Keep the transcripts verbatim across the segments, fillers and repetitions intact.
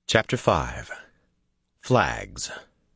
Chapter five. Flags.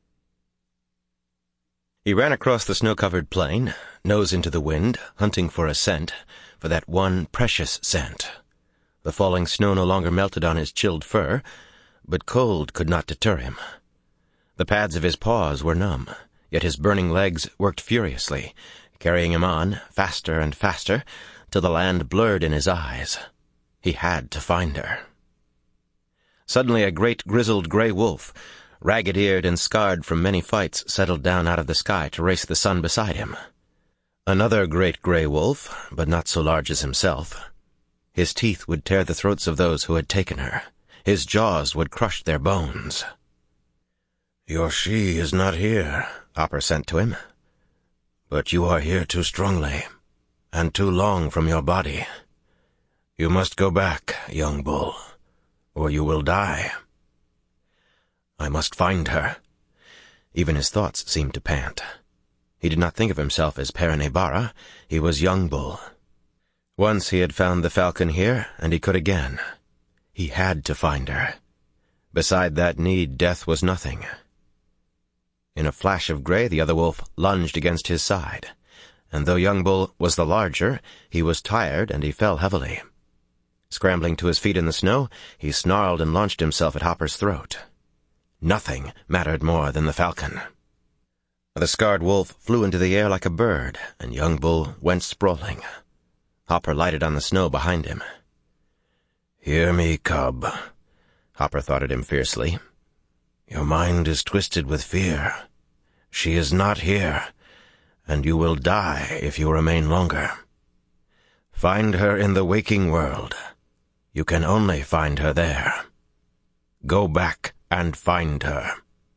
He ran across the snow-covered plain, nose into the wind, hunting for a scent, for that one precious scent. The falling snow no longer melted on his chilled fur, but cold could not deter him. The pads of his paws were numb, yet his burning legs worked furiously, carrying him on, faster and faster, till the land blurred in his eyes. He had to find her. Suddenly a great grizzled gray wolf, ragged-eared and scarred from many fights, settled down out of the sky to race the sun beside him. Another great gray wolf, but not so large as himself. His teeth would tear the throats of those who had taken her. His jaws would crush their bones. "Your she is not here," Hopper sent to him. "But you are here too strongly, and too long from your body. You must go back, young bull, or you will die." I must find her. Even his thoughts seemed to pant. He did not think of himself as Pere-Nebara. He was young bull. Once he had found the falcon here, and he could again. He had to find her. Beside that need, death was nothing. In a flash of gray, the other wolf lunged against his side, and though young bull was the larger, he was tired and he fell heavily. Scrambling to his feet in the snow, he snarled and launched himself at Hopper's throat. Nothing mattered more than the falcon. The scarred wolf flew into the air like a bird, and young bull went sprawling. Hopper lighted on the snow behind him. "Hear me, cub," Hopper thought at him fiercely. "Your mind is twisted with fear. She is not here, and you will die if you remain longer. Find her in the waking world. You can only find her there. Go back and find her."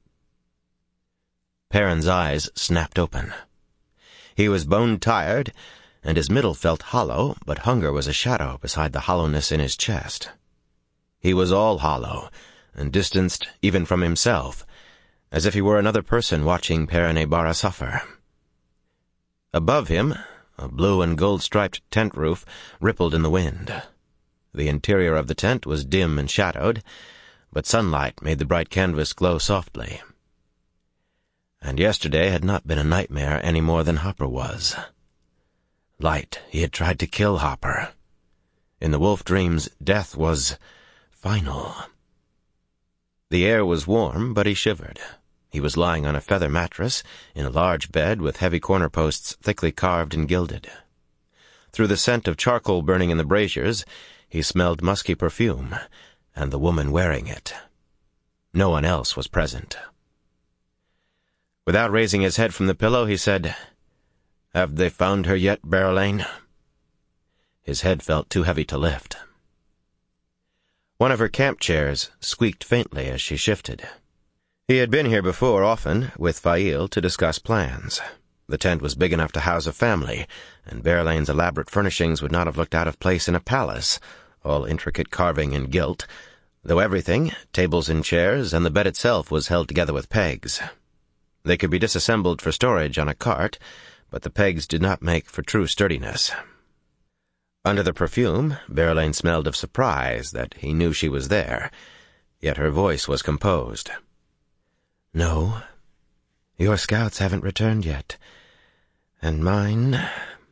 Perrin's eyes snapped open. He was bone-tired, and his middle felt hollow, but hunger was a shadow beside the hollowness in his chest. He was all hollow, and distanced even from himself, as if he were another person watching Pere-Nebara suffer. Above him, a blue and gold-striped tent roof rippled in the wind. The interior of the tent was dim and shadowed, but sunlight made the bright canvas glow softly. And yesterday had not been a nightmare any more than Hopper was. Light, he had tried to kill Hopper. In the wolf dreams, death was final. The air was warm, but he shivered. He was lying on a feather mattress in a large bed with heavy corner posts thickly carved and gilded. Through the scent of charcoal burning in the braziers, he smelled musky perfume, and the woman wearing it. No one else was present. Without raising his head from the pillow, he said, "Have they found her yet, Berelain?" His head felt too heavy to lift. One of her camp chairs squeaked faintly as she shifted. He had been here before often, with Faile, to discuss plans. The tent was big enough to house a family, and Berelain's elaborate furnishings would not have looked out of place in a palace, all intricate carving and gilt, though everything, tables and chairs, and the bed itself was held together with pegs. They could be disassembled for storage on a cart, but the pegs did not make for true sturdiness. Under the perfume, Berelain smelled of surprise that he knew she was there, yet her voice was composed. "No, your scouts haven't returned yet, and mine...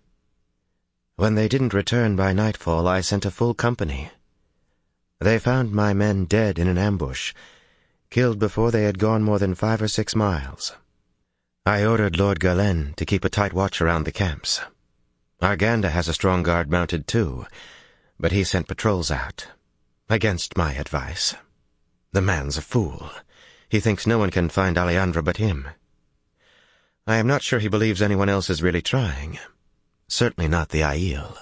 When they didn't return by nightfall, I sent a full company. They found my men dead in an ambush, killed before they had gone more than five or six miles. I ordered Lord Galen to keep a tight watch around the camps. Arganda has a strong guard mounted too, but he sent patrols out, against my advice. The man's a fool. He thinks no one can find Alejandra but him. I am not sure he believes anyone else is really trying. Certainly not the Aiel."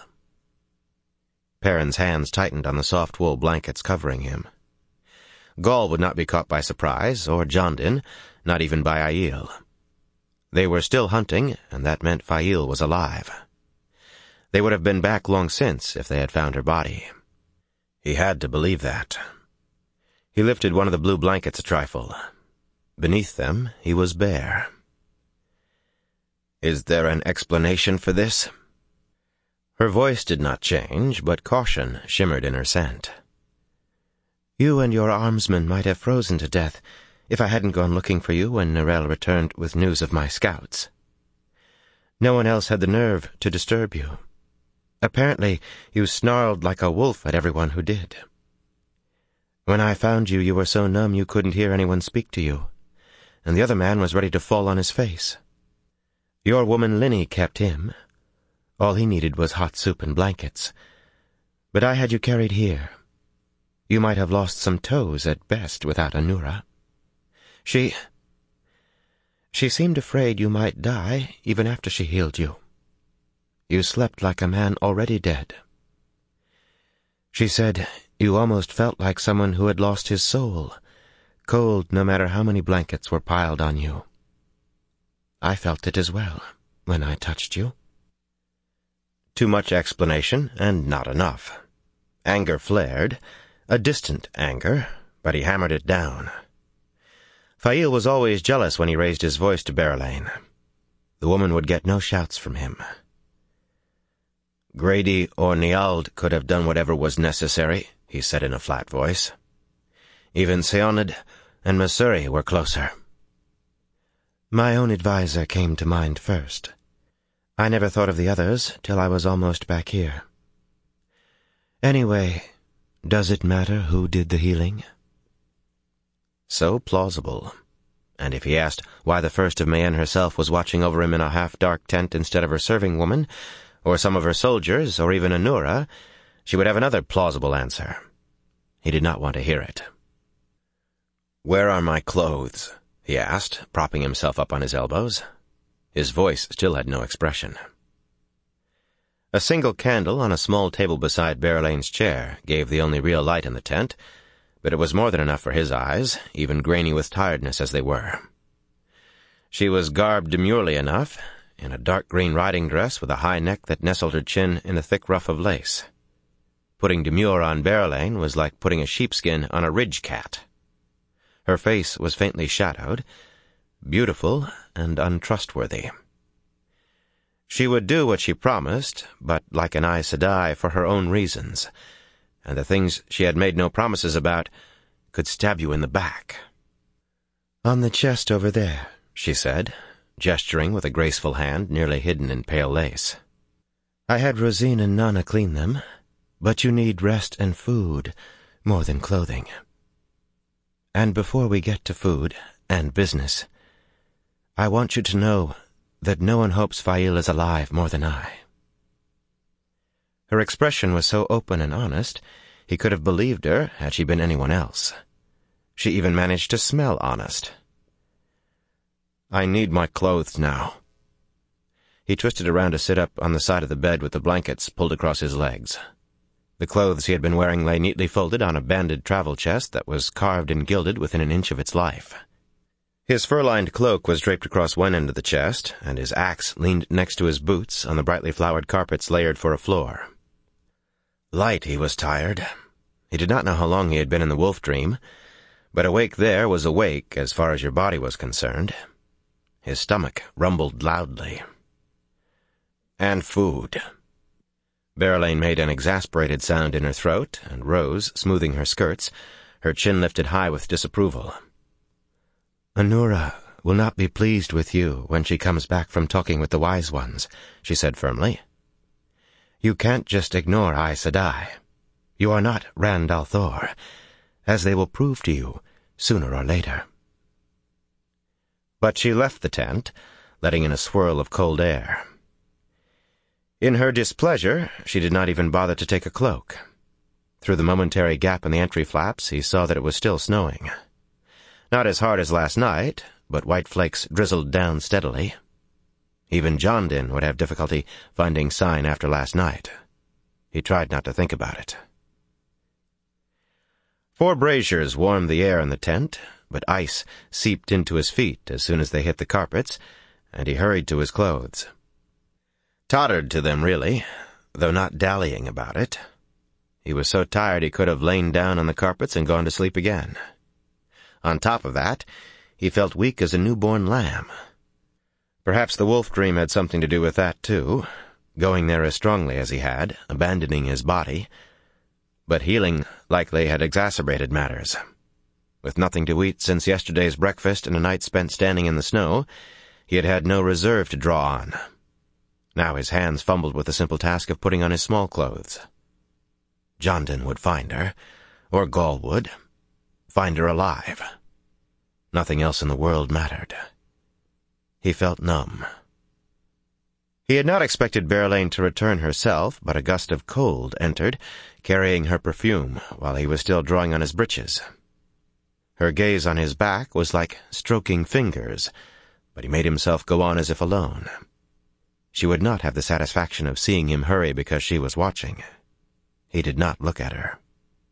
Perrin's hands tightened on the soft wool blankets covering him. Gaul would not be caught by surprise, or Jondin, not even by Aiel. They were still hunting, and that meant Faile was alive. They would have been back long since if they had found her body. He had to believe that. He lifted one of the blue blankets a trifle. Beneath them, he was bare. "Is there an explanation for this?" Her voice did not change, but caution shimmered in her scent. You and your armsmen might have frozen to death if I hadn't gone looking for you when Narelle returned with news of my scouts. No one else had the nerve to disturb you. Apparently, you snarled like a wolf at everyone who did. When I found you, you were so numb you couldn't hear anyone speak to you, and the other man was ready to fall on his face. Your woman Linny kept him. All he needed was hot soup and blankets. But I had you carried here. You might have lost some toes at best without Anura. She... She seemed afraid you might die even after she healed you. You slept like a man already dead. She said you almost felt like someone who had lost his soul, cold no matter how many blankets were piled on you. I felt it as well when I touched you. Too much explanation, and not enough. Anger flared, a distant anger, but he hammered it down. Faile was always jealous when he raised his voice to Berelain. The woman would get no shouts from him. Grady or Niald could have done whatever was necessary, he said in a flat voice. Even Seonad and Masuri were closer. My own advisor came to mind first. I never thought of the others till I was almost back here. Anyway, does it matter who did the healing? So plausible. And if he asked why the First of Mayenne herself was watching over him in a half-dark tent instead of her serving woman, or some of her soldiers, or even Anura, she would have another plausible answer. He did not want to hear it. "Where are my clothes?" he asked, propping himself up on his elbows. His voice still had no expression. A single candle on a small table beside Berelain's chair gave the only real light in the tent, but it was more than enough for his eyes, even grainy with tiredness as they were. She was garbed demurely enough, in a dark green riding dress with a high neck that nestled her chin in a thick ruff of lace. Putting demure on Berelain was like putting a sheepskin on a ridge cat. Her face was faintly shadowed, beautiful and untrustworthy. She would do what she promised, but like an Aes Sedai for her own reasons, and the things she had made no promises about could stab you in the back. "On the chest over there," she said, gesturing with a graceful hand nearly hidden in pale lace. "I had Rosine and Nana clean them, but you need rest and food more than clothing. And before we get to food and business, I want you to know that no one hopes Faile is alive more than I." Her expression was so open and honest, he could have believed her had she been anyone else. She even managed to smell honest. "I need my clothes now." He twisted around to sit up on the side of the bed with the blankets pulled across his legs. The clothes he had been wearing lay neatly folded on a banded travel chest that was carved and gilded within an inch of its life. His fur-lined cloak was draped across one end of the chest, and his axe leaned next to his boots on the brightly flowered carpets layered for a floor. Light, he was tired. He did not know how long he had been in the wolf dream, but awake there was awake as far as your body was concerned. His stomach rumbled loudly. And food. Berelain made an exasperated sound in her throat and rose, smoothing her skirts, her chin lifted high with disapproval. "Anura will not be pleased with you when she comes back from talking with the Wise Ones," she said firmly. "You can't just ignore Aes Sedai. You are not Rand al'Thor, as they will prove to you sooner or later." But she left the tent, letting in a swirl of cold air. In her displeasure, she did not even bother to take a cloak. Through the momentary gap in the entry flaps, he saw that it was still snowing. Not as hard as last night, but white flakes drizzled down steadily. Even Jondin would have difficulty finding sign after last night. He tried not to think about it. Four braziers warmed the air in the tent, but ice seeped into his feet as soon as they hit the carpets, and he hurried to his clothes. Tottered to them, really, though not dallying about it. He was so tired he could have lain down on the carpets and gone to sleep again. On top of that, he felt weak as a newborn lamb. Perhaps the wolf dream had something to do with that, too, going there as strongly as he had, abandoning his body. but healing likely had exacerbated matters. With nothing to eat since yesterday's breakfast and a night spent standing in the snow, he had had no reserve to draw on. Now his hands fumbled with the simple task of putting on his small clothes. Jondon would find her, or Gall would. Find her alive. Nothing else in the world mattered. He felt numb. He had not expected Berelain to return herself, but a gust of cold entered, carrying her perfume, while he was still drawing on his breeches. Her gaze on his back was like stroking fingers, but he made himself go on as if alone. She would not have the satisfaction of seeing him hurry because she was watching. He did not look at her.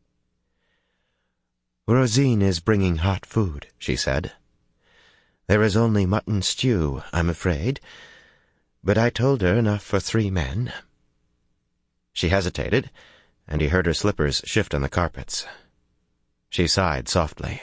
"Rosine is bringing hot food," she said. "There is only mutton stew, I'm afraid, but I told her enough for three men." She hesitated, and he heard her slippers shift on the carpets. She sighed softly.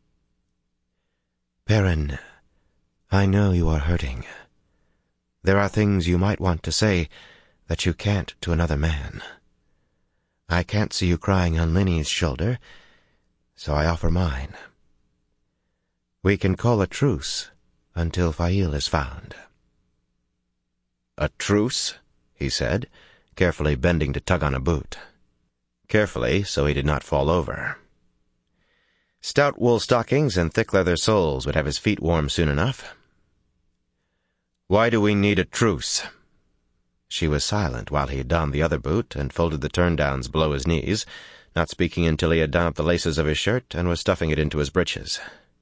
"Perrin, I know you are hurting. There are things you might want to say that you can't to another man. I can't see you crying on Linny's shoulder, so I offer mine. We can call a truce until Faile is found." "A truce?" he said, carefully bending to tug on a boot. Carefully, so he did not fall over. Stout wool stockings and thick leather soles would have his feet warm soon enough. "Why do we need a truce?" She was silent while he donned the other boot and folded the turn-downs below his knees, not speaking until he had done up the laces of his shirt and was stuffing it into his breeches.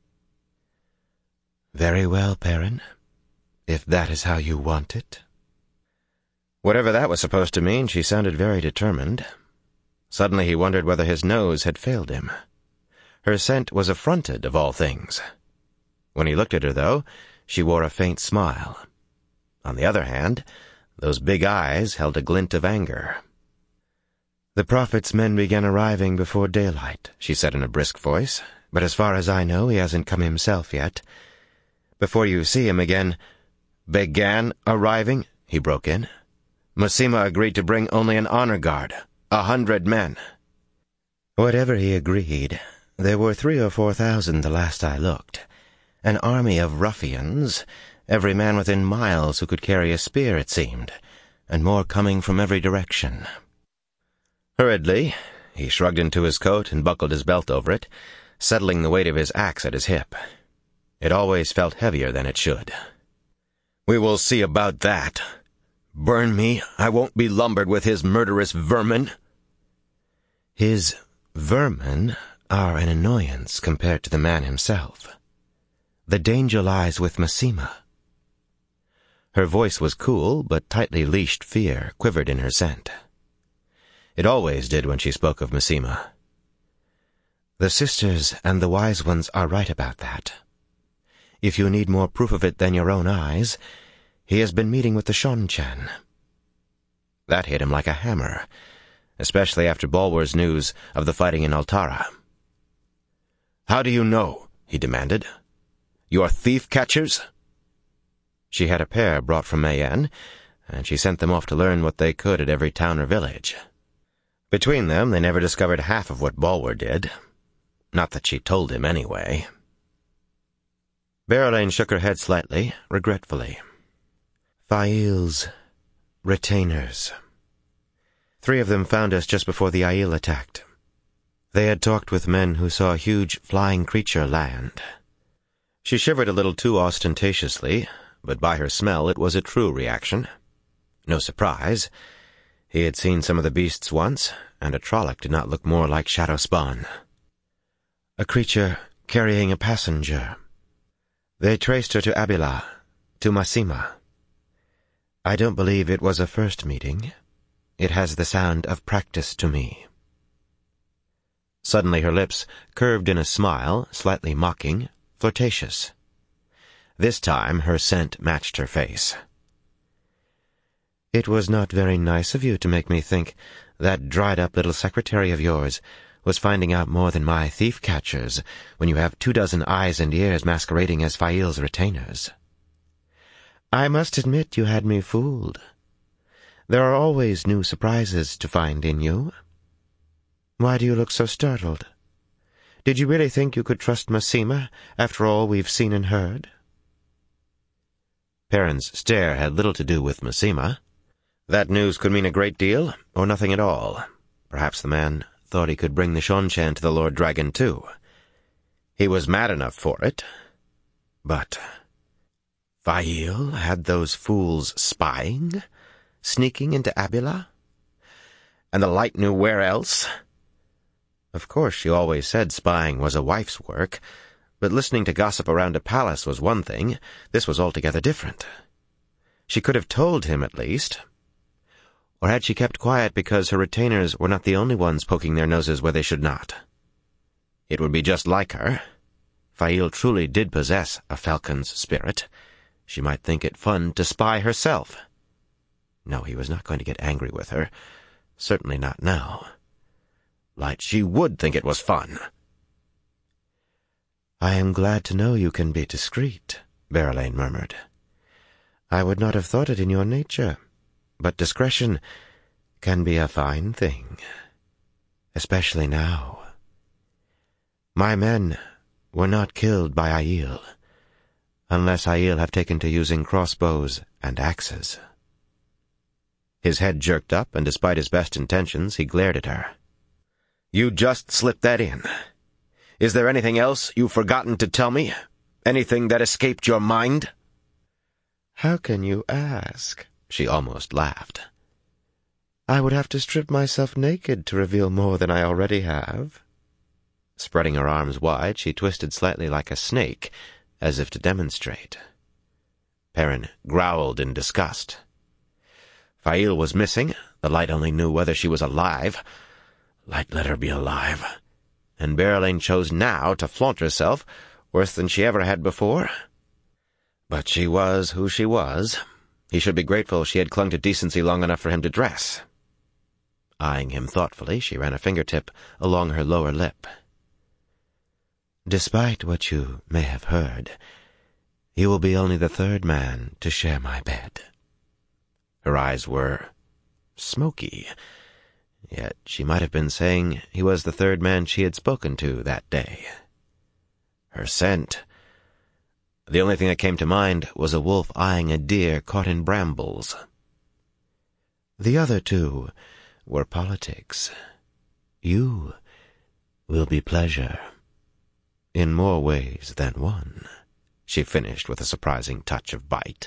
"Very well, Perrin, if that is how you want it." Whatever that was supposed to mean, she sounded very determined. Suddenly he wondered whether his nose had failed him. Her scent was affronted, of all things. When he looked at her, though, she wore a faint smile. On the other hand, those big eyes held a glint of anger. "The Prophet's men began arriving before daylight," she said in a brisk voice, "but as far as I know, he hasn't come himself yet. Before you see him again—" "Began arriving?" he broke in. "Masema agreed to bring only an honor guard, a hundred men." "Whatever he agreed, there were three or four thousand the last I looked. An army of ruffians, every man within miles who could carry a spear, it seemed, and more coming from every direction." Hurriedly, he shrugged into his coat and buckled his belt over it, settling the weight of his axe at his hip. It always felt heavier than it should. "We will see about that. Burn me, I won't be lumbered with his murderous vermin." "His vermin are an annoyance compared to the man himself. The danger lies with Masema." Her voice was cool, but tightly leashed fear quivered in her scent. It always did when she spoke of Masema. "The sisters and the wise ones are right about that. If you need more proof of it than your own eyes, he has been meeting with the Shonchan." That hit him like a hammer, especially after Balwer's news of the fighting in Altara. "How do you know?" he demanded. "You are thief-catchers?" She had a pair brought from Mayenne, and she sent them off to learn what they could at every town or village. Between them, they never discovered half of what Balwer did. Not that she told him, anyway. Berelain shook her head slightly, regretfully. "Faile's retainers. Three of them found us just before the Aiel attacked. They had talked with men who saw a huge flying creature land." She shivered a little too ostentatiously, but by her smell it was a true reaction. No surprise. He had seen some of the beasts once, and a Trolloc did not look more like Shadowspawn. "A creature carrying a passenger. They traced her to Abila, to Masema. I don't believe it was a first meeting. It has the sound of practice to me." Suddenly her lips curved in a smile, slightly mocking, flirtatious. This time her scent matched her face. "It was not very nice of you to make me think that dried-up little secretary of yours was finding out more than my thief-catchers when you have two dozen eyes and ears masquerading as Faile's retainers. I must admit you had me fooled. There are always new surprises to find in you. Why do you look so startled? Did you really think you could trust Masema after all we've seen and heard?" Perrin's stare had little to do with Masema. That news could mean a great deal, or nothing at all. Perhaps the man thought he could bring the Seanchan to the Lord Dragon, too. He was mad enough for it. But Faile had those fools spying, sneaking into Abila? And the light knew where else? Of course, she always said spying was a wife's work, but listening to gossip around a palace was one thing. This was altogether different. She could have told him, at least. Or had she kept quiet because her retainers were not the only ones poking their noses where they should not? It would be just like her. Faile truly did possess a falcon's spirit. She might think it fun to spy herself. No, he was not going to get angry with her. Certainly not now. Light, she would think it was fun. "I am glad to know you can be discreet," Berelain murmured. "I would not have thought it in your nature, but discretion can be a fine thing, especially now. My men were not killed by Aiel, unless Aiel have taken to using crossbows and axes." His head jerked up, and despite his best intentions, he glared at her. "You just slipped that in. Is there anything else you've forgotten to tell me? Anything that escaped your mind?" "How can you ask?" She almost laughed. "I would have to strip myself naked to reveal more than I already have." Spreading her arms wide, she twisted slightly like a snake, as if to demonstrate. Perrin growled in disgust. Faile was missing. The light only knew whether she was alive. Light let her be alive. And Berelain chose now to flaunt herself worse than she ever had before. But she was who she was. He should be grateful she had clung to decency long enough for him to dress. Eyeing him thoughtfully, she ran a fingertip along her lower lip. "Despite what you may have heard, you will be only the third man to share my bed." Her eyes were smoky, yet she might have been saying he was the third man she had spoken to that day. Her scent. The only thing that came to mind was a wolf eyeing a deer caught in brambles. The other two were politics. You will be pleasure. In more ways than one, she finished with a surprising touch of bite.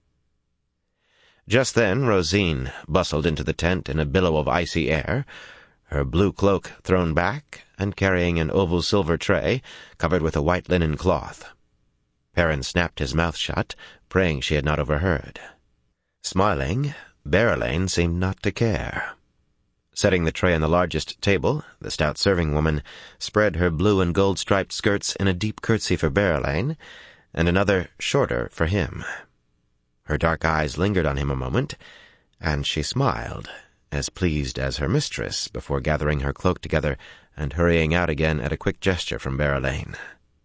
Just then Rosine bustled into the tent in a billow of icy air, her blue cloak thrown back and carrying an oval silver tray covered with a white linen cloth. Perrin snapped his mouth shut, praying she had not overheard. Smiling, Berelain seemed not to care. Setting the tray on the largest table, the stout serving woman spread her blue and gold-striped skirts in a deep curtsy for Berelain, and another shorter for him. Her dark eyes lingered on him a moment, and she smiled, as pleased as her mistress, before gathering her cloak together and hurrying out again at a quick gesture from Berelain.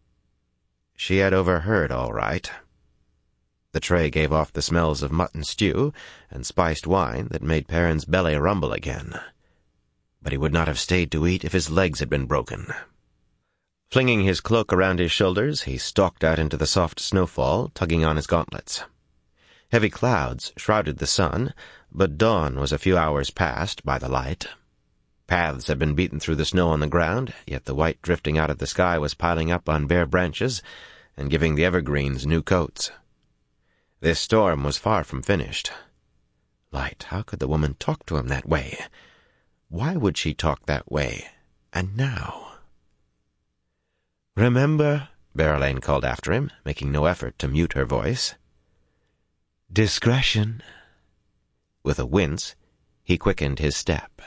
She had overheard all right. The tray gave off the smells of mutton stew and spiced wine that made Perrin's belly rumble again. But he would not have stayed to eat if his legs had been broken. Flinging his cloak around his shoulders, he stalked out into the soft snowfall, tugging on his gauntlets. Heavy clouds shrouded the sun, but dawn was a few hours past by the light. Paths had been beaten through the snow on the ground, yet the white drifting out of the sky was piling up on bare branches and giving the evergreens new coats. This storm was far from finished. Light, how could the woman talk to him that way? Why would she talk that way, and now? "Remember," Berelain called after him, making no effort to mute her voice. "Discretion." With a wince, he quickened his step.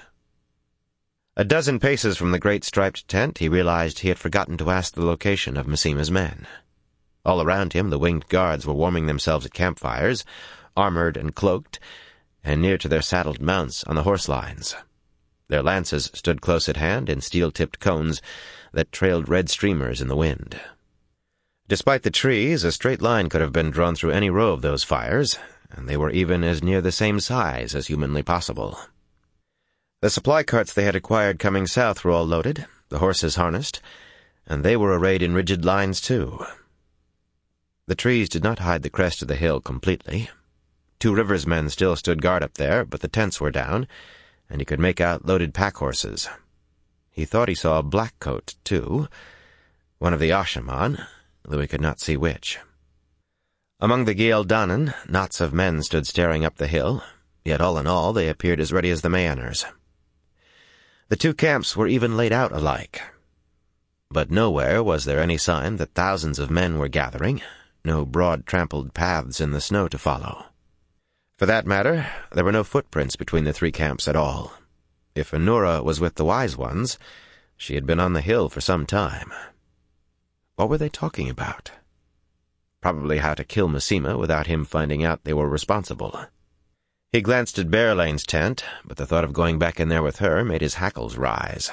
A dozen paces from the great striped tent, he realized he had forgotten to ask the location of Masema's men. All around him, the winged guards were warming themselves at campfires, armored and cloaked, and near to their saddled mounts on the horse lines. Their lances stood close at hand in steel-tipped cones that trailed red streamers in the wind. Despite the trees, a straight line could have been drawn through any row of those fires, and they were even as near the same size as humanly possible. The supply carts they had acquired coming south were all loaded, the horses harnessed, and they were arrayed in rigid lines too. The trees did not hide the crest of the hill completely. Two Rivers men still stood guard up there, but the tents were down, and he could make out loaded pack horses. He thought he saw a black coat, too, one of the Ashaman, though he could not see which. Among the Giel Danan, knots of men stood staring up the hill, yet all in all they appeared as ready as the Mayanners. The two camps were even laid out alike. But nowhere was there any sign that thousands of men were gathering, no broad trampled paths in the snow to follow. For that matter, there were no footprints between the three camps at all. If Anura was with the Wise Ones, she had been on the hill for some time. What were they talking about? Probably how to kill Masema without him finding out they were responsible. He glanced at Berelane's tent, but the thought of going back in there with her made his hackles rise.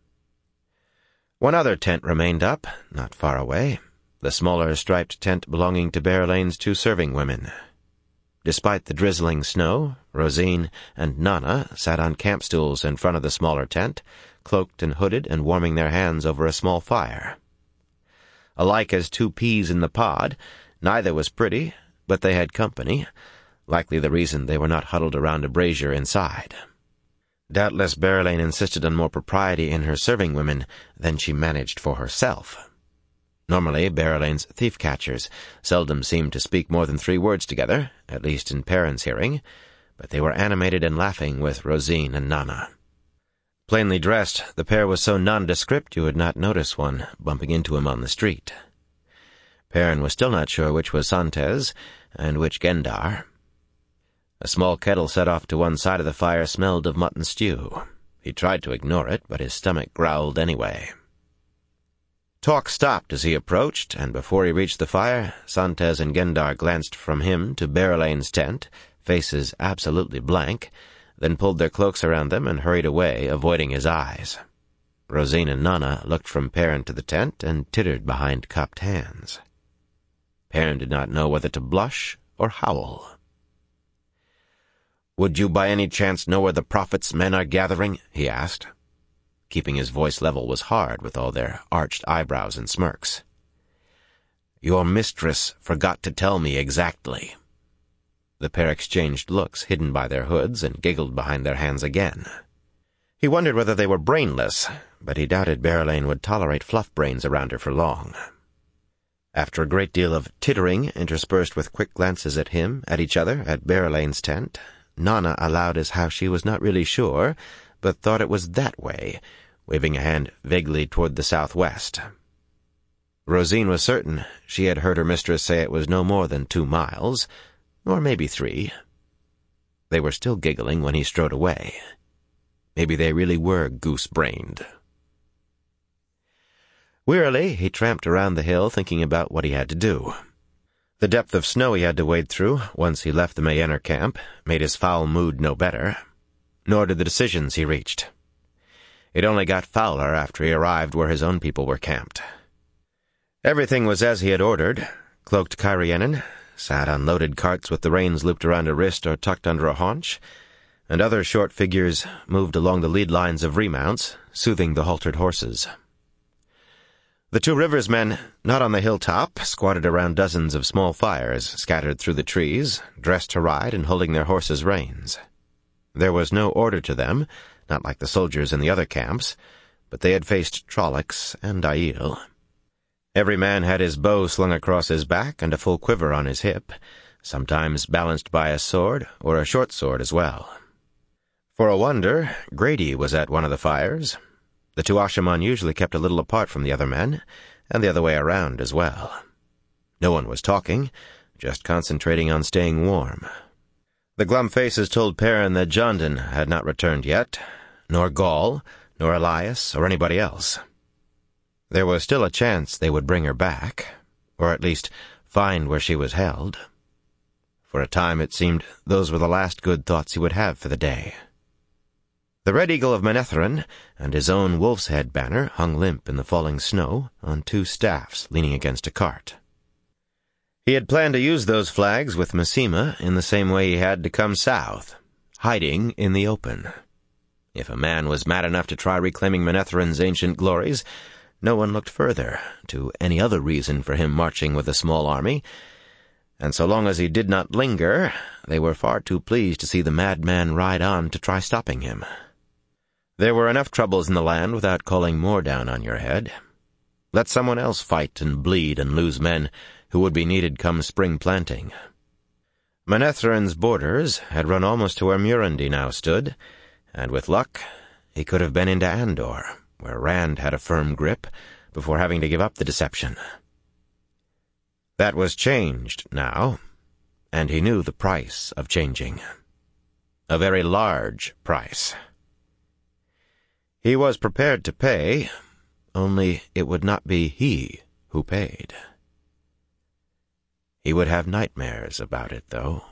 One other tent remained up, not far away, the smaller striped tent belonging to Berelane's two serving women. Despite the drizzling snow, Rosine and Nana sat on camp stools in front of the smaller tent, cloaked and hooded and warming their hands over a small fire. Alike as two peas in the pod, neither was pretty, but they had company, likely the reason they were not huddled around a brazier inside. Doubtless Berelaine insisted on more propriety in her serving women than she managed for herself. Normally, Berelaine's thief-catchers seldom seemed to speak more than three words together, at least in Perrin's hearing, but they were animated and laughing with Rosine and Nana. Plainly dressed, the pair was so nondescript you would not notice one bumping into him on the street. Perrin was still not sure which was Santez and which Gendar. A small kettle set off to one side of the fire smelled of mutton stew. He tried to ignore it, but his stomach growled anyway. Talk stopped as he approached, and before he reached the fire, Santez and Gendar glanced from him to Berelaine's tent, faces absolutely blank, then pulled their cloaks around them and hurried away, avoiding his eyes. Rosine and Nana looked from Perrin to the tent and tittered behind cupped hands. Perrin did not know whether to blush or howl. "Would you by any chance know where the Prophet's men are gathering?" he asked. Keeping his voice level was hard with all their arched eyebrows and smirks. "Your mistress forgot to tell me exactly." The pair exchanged looks hidden by their hoods and giggled behind their hands again. He wondered whether they were brainless, but he doubted Berelaine would tolerate fluff brains around her for long. After a great deal of tittering interspersed with quick glances at him, at each other, at Berelaine's tent, Nana allowed as how she was not really sure, but thought it was that way, waving a hand vaguely toward the southwest. Rosine was certain she had heard her mistress say it was no more than two miles, or maybe three. They were still giggling when he strode away. Maybe they really were goose-brained. Wearily, he tramped around the hill thinking about what he had to do. The depth of snow he had to wade through, once he left the Mayenner camp, made his foul mood no better, nor did the decisions he reached. It only got fouler after he arrived where his own people were camped. Everything was as he had ordered. Cloaked Cairienin sat on loaded carts with the reins looped around a wrist or tucked under a haunch, and other short figures moved along the lead lines of remounts, soothing the haltered horses. The two Rivers men, not on the hilltop, squatted around dozens of small fires scattered through the trees, dressed to ride and holding their horses' reins. There was no order to them, not like the soldiers in the other camps, but they had faced Trollocs and Aiel. Every man had his bow slung across his back and a full quiver on his hip, sometimes balanced by a sword or a short sword as well. For a wonder, Grady was at one of the fires. The two Ashaman usually kept a little apart from the other men, and the other way around as well. No one was talking, just concentrating on staying warm. The glum faces told Perrin that Jondon had not returned yet, nor Gaul, nor Elias, or anybody else. There was still a chance they would bring her back, or at least find where she was held. For a time it seemed those were the last good thoughts he would have for the day. The Red Eagle of Manetheren and his own wolf's head banner hung limp in the falling snow on two staffs leaning against a cart. He had planned to use those flags with Masema in the same way he had to come south, hiding in the open. If a man was mad enough to try reclaiming Manethren's ancient glories, no one looked further to any other reason for him marching with a small army, and so long as he did not linger, they were far too pleased to see the madman ride on to try stopping him. There were enough troubles in the land without calling more down on your head. Let someone else fight and bleed and lose men who would be needed come spring planting. Manethren's borders had run almost to where Murundi now stood, and with luck he could have been into Andor, where Rand had a firm grip, before having to give up the deception. That was changed now, and he knew the price of changing. A very large price. He was prepared to pay, only it would not be he who paid. He would have nightmares about it, though.